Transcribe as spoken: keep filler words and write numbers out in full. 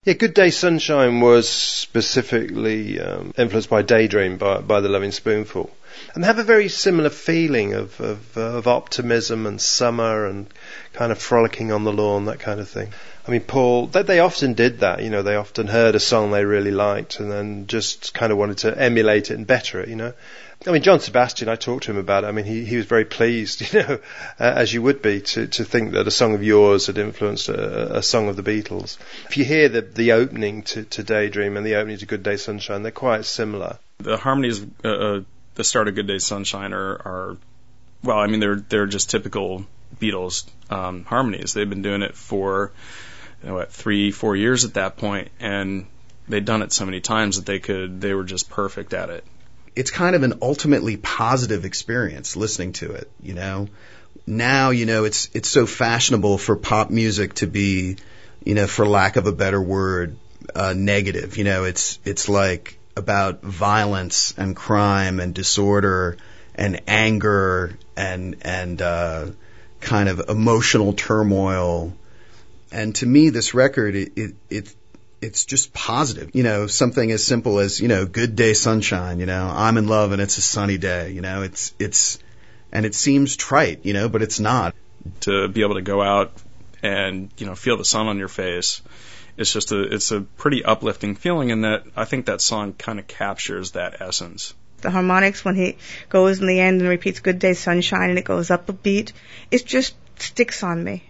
Yeah, Good Day Sunshine was specifically um, influenced by Daydream by, by the Loving Spoonful. And they have a very similar feeling of, of, uh, of optimism and summer and kind of frolicking on the lawn, that kind of thing. I mean, Paul, they, they often did that, you know, they often heard a song they really liked and then just kind of wanted to emulate it and better it, you know. I mean, John Sebastian, I talked to him about it. I mean, he, he was very pleased, you know, uh, as you would be, to, to think that a song of yours had influenced a, a song of the Beatles. If you hear the, the opening to, to Daydream and the opening to Good Day Sunshine, they're quite similar. The harmonies, uh, uh, the start of Good Day Sunshine are, are, well, I mean, they're they're just typical Beatles um, harmonies. They've been doing it for, you know, what, three, four years at that point, and they'd done it so many times that they could, they were just perfect at it. It's kind of an ultimately positive experience listening to it, you know. Now, you know, it's it's so fashionable for pop music to be, you know, for lack of a better word, uh, negative. You know, it's it's like about violence and crime and disorder and anger and and uh, kind of emotional turmoil. And to me, this record, it it, it it's just positive. You know, something as simple as, you know, Good Day Sunshine, you know, I'm in love and it's a sunny day, you know, it's, it's, and it seems trite, you know, but it's not. To be able to go out and, you know, feel the sun on your face, it's just a, it's a pretty uplifting feeling, and that, I think that song kind of captures that essence. The harmonics, when he goes in the end and repeats Good Day Sunshine and it goes up a beat, it just sticks on me.